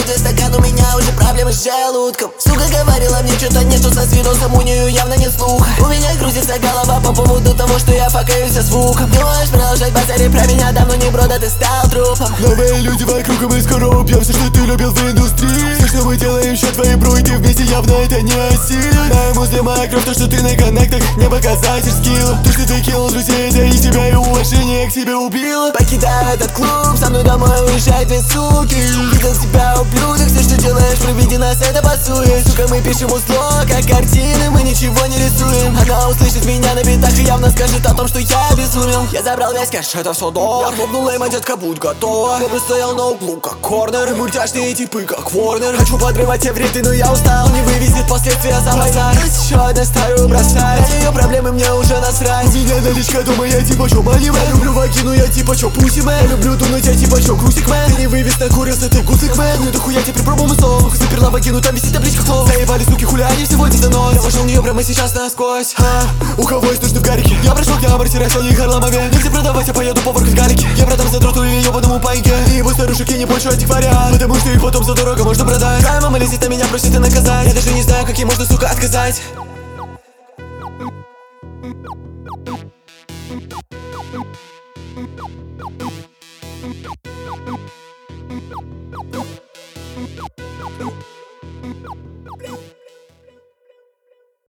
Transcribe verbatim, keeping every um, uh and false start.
твой стакан, у меня уже проблемы с желудком. Сука говорила мне, что-то нету со свидосом, у нее явно нет слуха. У меня грузится голова по поводу того, что я факаюсь со звуком. Ты можешь продолжать базарить про меня, давно не бро, да ты стал трупом. Новые люди вокруг, и мы скоро убьем все, что ты любил в индустрии. Все, что мы делаем, счет твои бро, и ты вместе, явно это не осилит. Моя музлимая кровь, то, что ты на коннектах, не показатель скилла. То, что ты кинул друзей, это и тебя, и уважение к себе убило. Покидаю этот клуб, со мной домой уезжают две суки. Видел тебя, ублюдок, все, что делаешь, проведи нас, это пасует. Сука, мы пишем узло, как картины, мы ничего не рисуем. Она услышит меня на битах и явно скажет о том, что я безумен. Я забрал весь кэш, это все доллар. Я хлопнул эйма, детка, будь готова. Я просто стоял на углу, как корнер. И мультяшные типы, как Ворнер. Хочу подрывать все в рифты, но я устал. Не вывезет последствия за базар. Еще одна старую бросать. На ее проблемы мне уже насрать. У меня наличка дома, я типа чё, манимэ. Люблю вагину, я типа чё, пусимэ. Люблю тунуть, я типа чё, крутик мэн. Ты не вывез, накурился, ты гусик мэн. Ну это хуя тебе припробуем сон. Заперла вагину, там висит табличка хлоп. Заебали, суки, хуля, они сегодня за нос. Я вошел в нее прямо сейчас насквозь. А, у кого есть нужды в гарике? Я прошел к ням, растираюсь, они харламове. Нельзя продавать, я поеду по ворку с гарики. Я продам за троту или ебаному паньке. И его старушек я не больше этих вариант. Потому что их потом задорого можно продать. Твоя мама лезет на меня, просит и наказать. Я даже не знаю, как ей можно, сука, отказать.